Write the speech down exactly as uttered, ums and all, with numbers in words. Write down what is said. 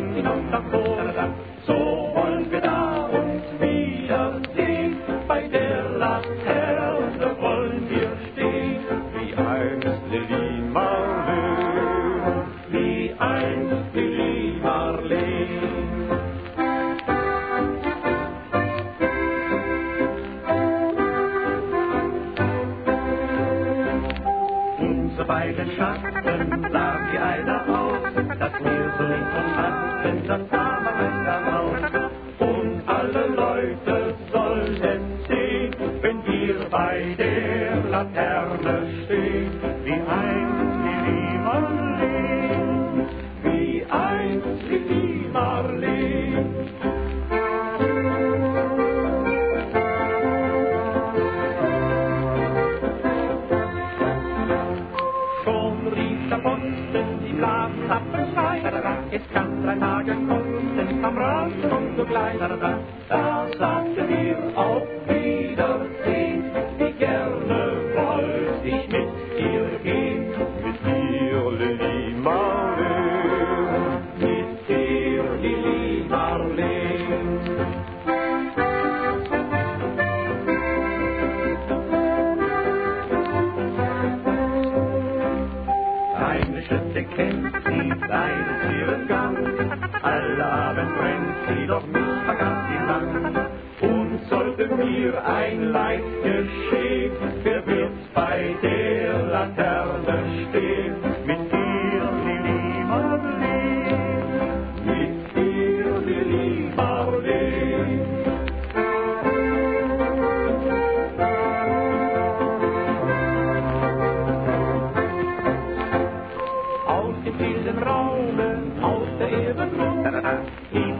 Blick hinaus davor. So wollen wir da uns wiedersehen, bei der Laterne wollen wir stehen, wie einst Lili Marleen, wie einst Lili Marleen. Unsere beiden Schatten sahen wie einer aus, dass wir so links und hatten, das sah man ein daraus. Und alle Leute sollen sehen, wenn wir bei der Laterne stehen, wie einst Lili Marleen, wie einst Lili Marleen. Schon rief der Posten die Blaskappen rein, es kann drei Tage kosten, am Rasen und sogleich. Da sagten wir auf Wiedersehen, wie gerne wollte ich mit ihr gehen, mit dir Lili Marleen, mit dir Lili Marleen. Deine Schritte kennt sie, deinen ihren Gang, alle Abend brennt sie, doch mich vergaß sie lang. Und sollte mir ein Leid geschehen, wer wird bei der Laterne stehen? Mit dir, Lili Marleen, mit dir, Lili Marleen. Aus dem stillen Raume, aus der Erdenluft,